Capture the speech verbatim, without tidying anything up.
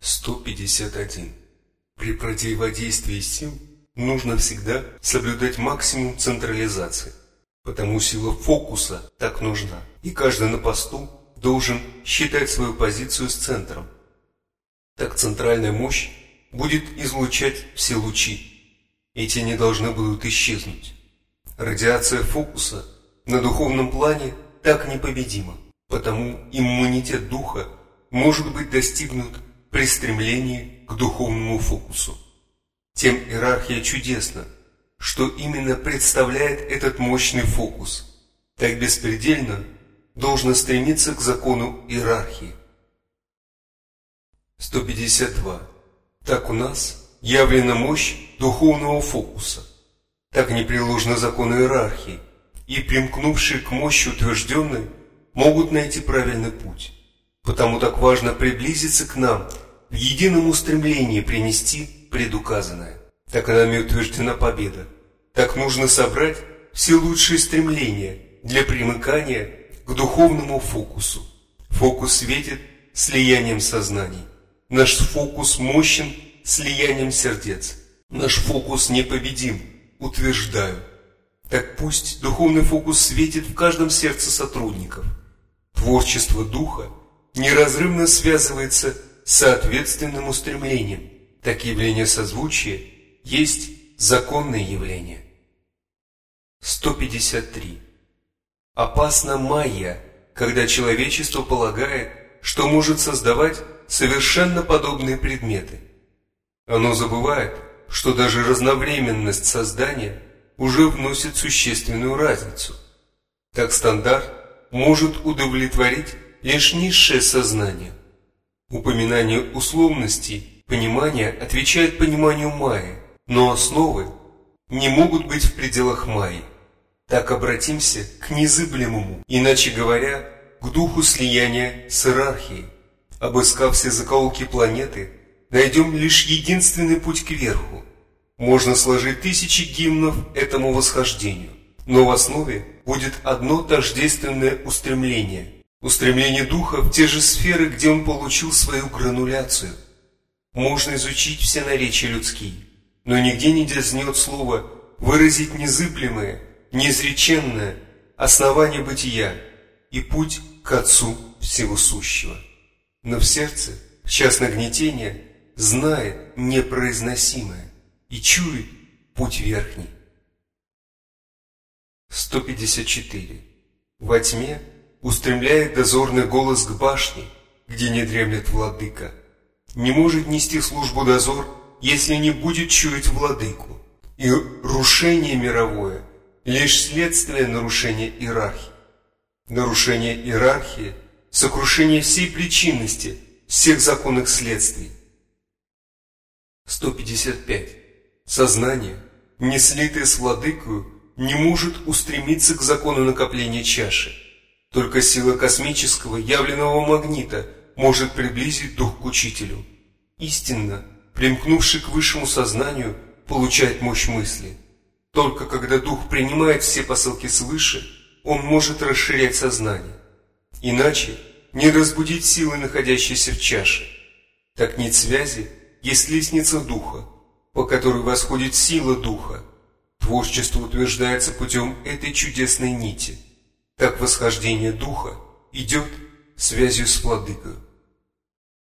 сто пятьдесят один. При противодействии сил нужно всегда соблюдать максимум централизации, потому сила фокуса так нужна, и каждый на посту должен считать свою позицию с центром. Так центральная мощь будет излучать все лучи, эти не должны будут исчезнуть. Радиация фокуса на духовном плане так непобедима, потому иммунитет духа может быть достигнут при стремлении к духовному фокусу. Тем иерархия чудесна, что именно представляет этот мощный фокус. Так беспредельно должно стремиться к закону иерархии. сто пятьдесят два. Так у нас явлена мощь духовного фокуса. Так непреложны законы иерархии, и примкнувшие к мощи утвержденной могут найти правильный путь. Потому так важно приблизиться к нам в едином устремлении принести предуказанное. Так нами утверждена победа. Так нужно собрать все лучшие стремления для примыкания к духовному фокусу. Фокус светит слиянием сознаний. Наш фокус мощен слиянием сердец. Наш фокус непобедим, утверждаю. Так пусть духовный фокус светит в каждом сердце сотрудников. Творчество духа неразрывно связывается с соответственным устремлением. Так явление созвучия есть законное явление. сто пятьдесят три. Опасна майя, когда человечество полагает, что может создавать совершенно подобные предметы. Оно забывает, что даже разновременность создания уже вносит существенную разницу. Так стандарт может удовлетворить лишь низшее сознание. Упоминание условностей понимания отвечает пониманию майи, но основы не могут быть в пределах майи. Так обратимся к незыблемому, иначе говоря, к духу слияния с иерархией. Обыскав все закоулки планеты, найдем лишь единственный путь кверху. Можно сложить тысячи гимнов этому восхождению, но в основе будет одно тождественное устремление. Устремление духа в те же сферы, где он получил свою грануляцию. Можно изучить все наречия людские, но нигде не дерзнет слово выразить незыблемое, неизреченное основание бытия и путь к Отцу Всего Сущего. Но в сердце, в час нагнетения, знает непроизносимое и чует путь верхний. сто пятьдесят четыре. Во тьме устремляет дозорный голос к башне, где не дремлет владыка. Не может нести службу дозор, если не будет чуять владыку. И рушение мировое – лишь следствие нарушения иерархии. Нарушение иерархии – сокрушение всей причинности, всех законных следствий. сто пятьдесят пять. Сознание, не слитое с владыкою, не может устремиться к закону накопления чаши. Только сила космического явленного магнита может приблизить дух к учителю. Истинно, примкнувший к высшему сознанию, получает мощь мысли. Только когда дух принимает все посылки свыше, он может расширять сознание. Иначе не разбудить силы, находящиеся в чаше. Так нет связи, есть лестница духа, по которой восходит сила духа. Творчество утверждается путем этой чудесной нити. Так восхождение духа идет связью с владыкой.